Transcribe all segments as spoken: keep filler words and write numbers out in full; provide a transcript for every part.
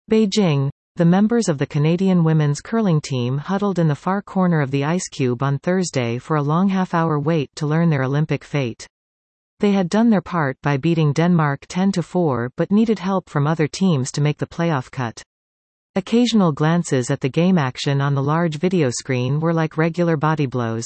Beijing. The members of the Canadian women's curling team huddled in the far corner of the ice cube on Thursday for a long half-hour wait to learn their Olympic fate. They had done their part by beating Denmark ten to four but needed help from other teams to make the playoff cut. Occasional glances at the game action on the large video screen were like regular body blows.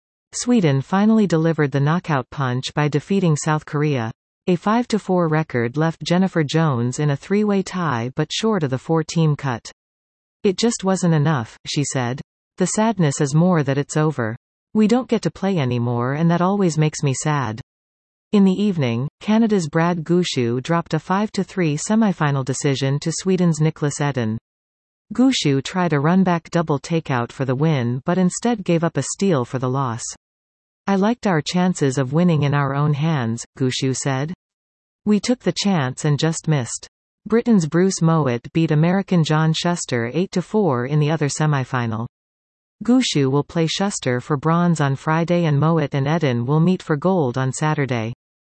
Sweden finally delivered the knockout punch by defeating South Korea. A five to four record left Jennifer Jones in a three-way tie but short of the four-team cut. "It just wasn't enough," she said. "The sadness is more that it's over. We don't get to play anymore and that always makes me sad." In the evening, Canada's Brad Gushue dropped a five to three semifinal decision to Sweden's Niklas Edin. Gushue tried a run-back double takeout for the win but instead gave up a steal for the loss. "I liked our chances of winning in our own hands," Gushue said. "We took the chance and just missed." Britain's Bruce Mowat beat American John Shuster eight to four in the other semifinal. Gushue will play Shuster for bronze on Friday and Mowat and Edin will meet for gold on Saturday.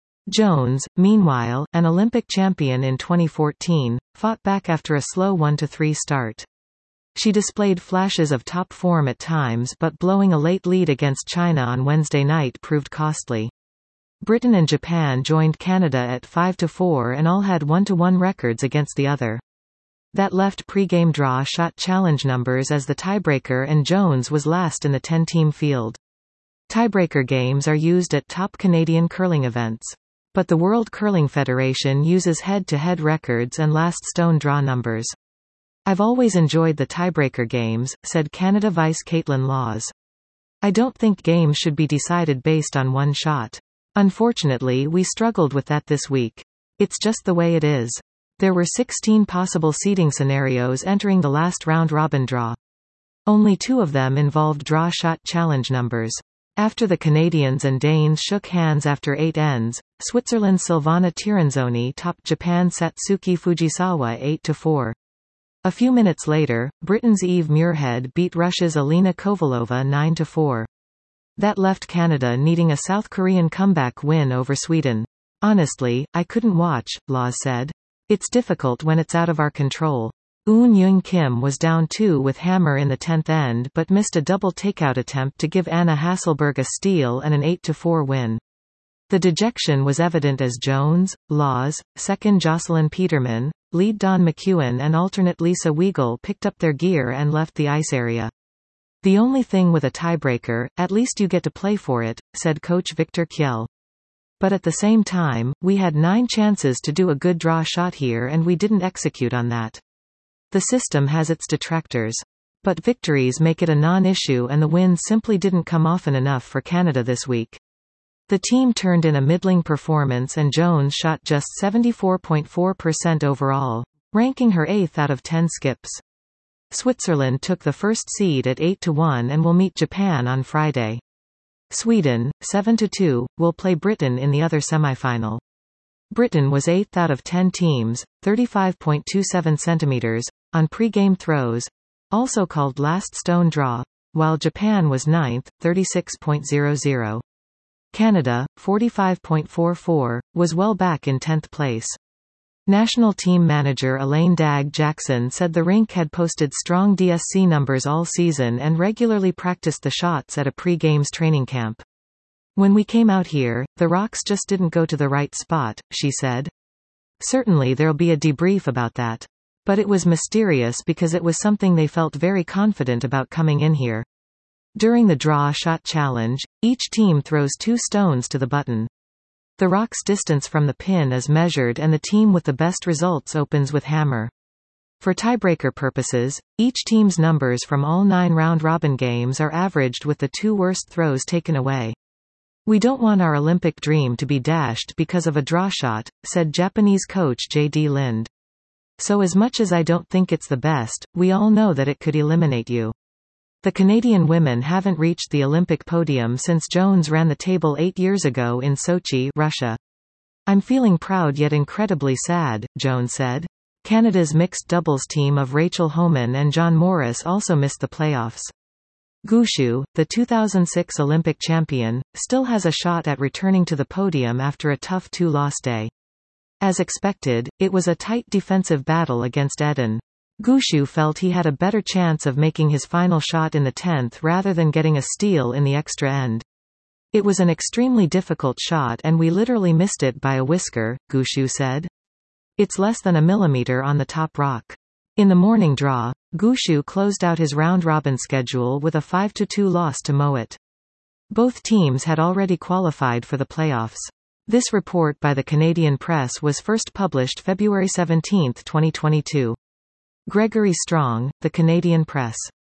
Jones, meanwhile, an Olympic champion in twenty fourteen, fought back after a slow one to three start. She displayed flashes of top form at times but blowing a late lead against China on Wednesday night proved costly. Britain and Japan joined Canada at five to four and all had one to one records against the other. That left pre-game draw shot challenge numbers as the tiebreaker and Jones was last in the ten-team field. Tiebreaker games are used at top Canadian curling events. But the World Curling Federation uses head-to-head records and last stone draw numbers. "I've always enjoyed the tiebreaker games," said Canada vice Caitlin Laws. "I don't think games should be decided based on one shot. Unfortunately we struggled with that this week. It's just the way it is." There were sixteen possible seeding scenarios entering the last round-robin draw. Only two of them involved draw shot challenge numbers. After the Canadians and Danes shook hands after eight ends, Switzerland's Silvana Tirinzoni topped Japan's Satsuki Fujisawa eight to four. A few minutes later, Britain's Eve Muirhead beat Russia's Alina Kovalova nine to four. That left Canada needing a South Korean comeback win over Sweden. "Honestly, I couldn't watch," Laws said. "It's difficult when it's out of our control." Eun Young Kim was down two with hammer in the tenth end but missed a double takeout attempt to give Anna Hasselberg a steal and an eight to four win. The dejection was evident as Jones, Laws, second Jocelyn Peterman, lead Don McEwen and alternate Lisa Weigel picked up their gear and left the ice area. "The only thing with a tiebreaker, at least you get to play for it," said coach Victor Kiel. "But at the same time, we had nine chances to do a good draw shot here and we didn't execute on that." The system has its detractors. But victories make it a non-issue and the wins simply didn't come often enough for Canada this week. The team turned in a middling performance and Jones shot just seventy-four point four percent overall, ranking her eighth out of ten skips. Switzerland took the first seed at eight to one and will meet Japan on Friday. Sweden, seven to two, will play Britain in the other semifinal. Britain was eighth out of ten teams, thirty-five point two seven centimeters, on pre-game throws, also called last stone draw, while Japan was ninth, thirty-six point zero zero. Canada, forty-five point four four, was well back in tenth place. National team manager Elaine Dag Jackson said the rink had posted strong D S C numbers all season and regularly practiced the shots at a pre-games training camp. "When we came out here, the rocks just didn't go to the right spot," she said. Certainly there'll be a debrief about that. But it was mysterious because it was something they felt very confident about coming in here. During the draw shot challenge, each team throws two stones to the button. The rock's distance from the pin is measured and the team with the best results opens with hammer. For tiebreaker purposes, each team's numbers from all nine round-robin games are averaged with the two worst throws taken away. "We don't want our Olympic dream to be dashed because of a draw shot," said Japanese coach J D Lind. "So as much as I don't think it's the best, we all know that it could eliminate you." The Canadian women haven't reached the Olympic podium since Jones ran the table eight years ago in Sochi, Russia. "I'm feeling proud yet incredibly sad," Jones said. Canada's mixed doubles team of Rachel Homan and John Morris also missed the playoffs. Gushue, the two thousand six Olympic champion, still has a shot at returning to the podium after a tough two-loss day. As expected, it was a tight defensive battle against Edin. Gushue felt he had a better chance of making his final shot in the tenth rather than getting a steal in the extra end. It was an extremely difficult shot and we literally missed it by a whisker, Gushue said. It's less than a millimeter on the top rock. In the morning draw, Gushue closed out his round-robin schedule with a five to two loss to Moet. Both teams had already qualified for the playoffs. This report by the Canadian Press was first published February seventeenth, twenty twenty-two. Gregory Strong, The Canadian Press.